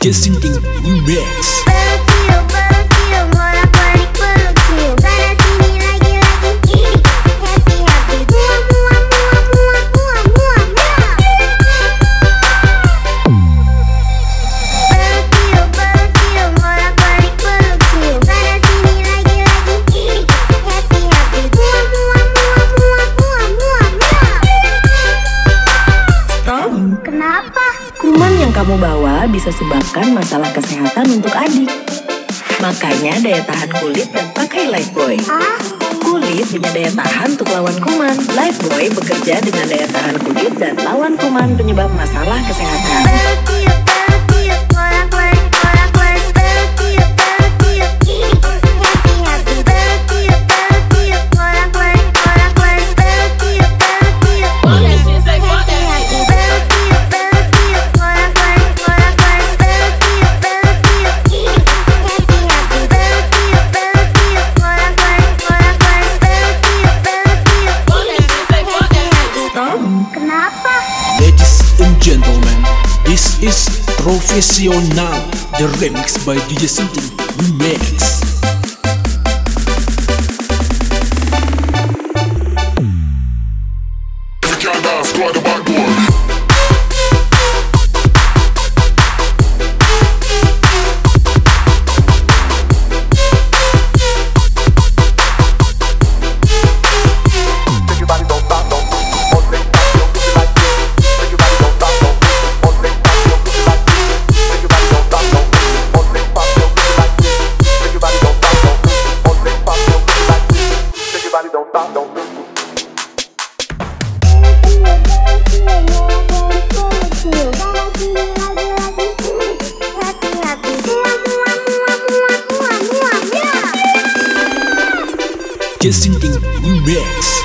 DJ Sinting Remix. Kenapa? Kuman yang kamu bawa bisa sebabkan masalah kesehatan untuk adik. Makanya daya tahan kulit dan pakai Lifebuoy. Kulit punya daya tahan untuk lawan kuman. Lifebuoy bekerja dengan daya tahan kulit dan lawan kuman penyebab masalah kesehatan. Kenapa? Ladies and gentlemen, this is Profesional, the remix by DJ Sinting Remix. DJ Sinting Remix.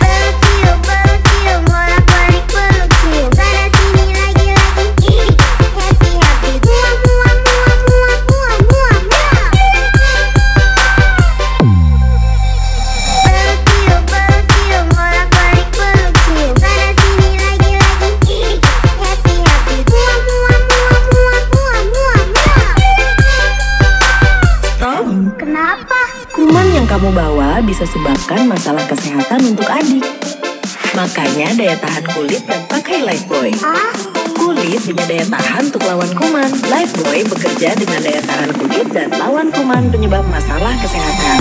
Kenapa? Kuman yang kamu bawa bisa sebabkan masalah kesehatan untuk adik. Makanya daya tahan kulit dan pakai Lifebuoy. Kulit punya daya tahan untuk lawan kuman. Lifebuoy bekerja dengan daya tahan kulit dan lawan kuman penyebab masalah kesehatan.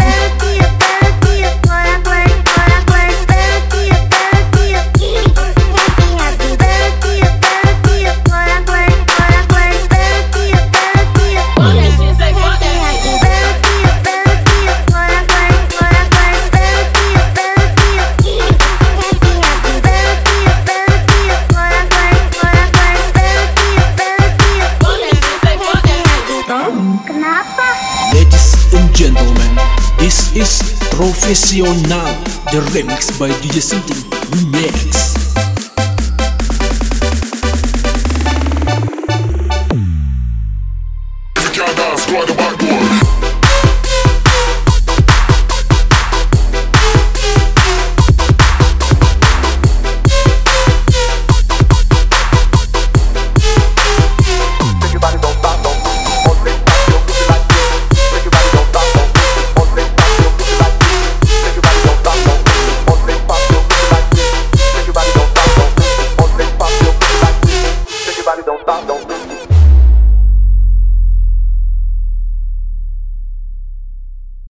Kenapa? Ladies and gentlemen, this is Profesional, the remix by DJ Sinting Remix. You can't dance, go on the backboard.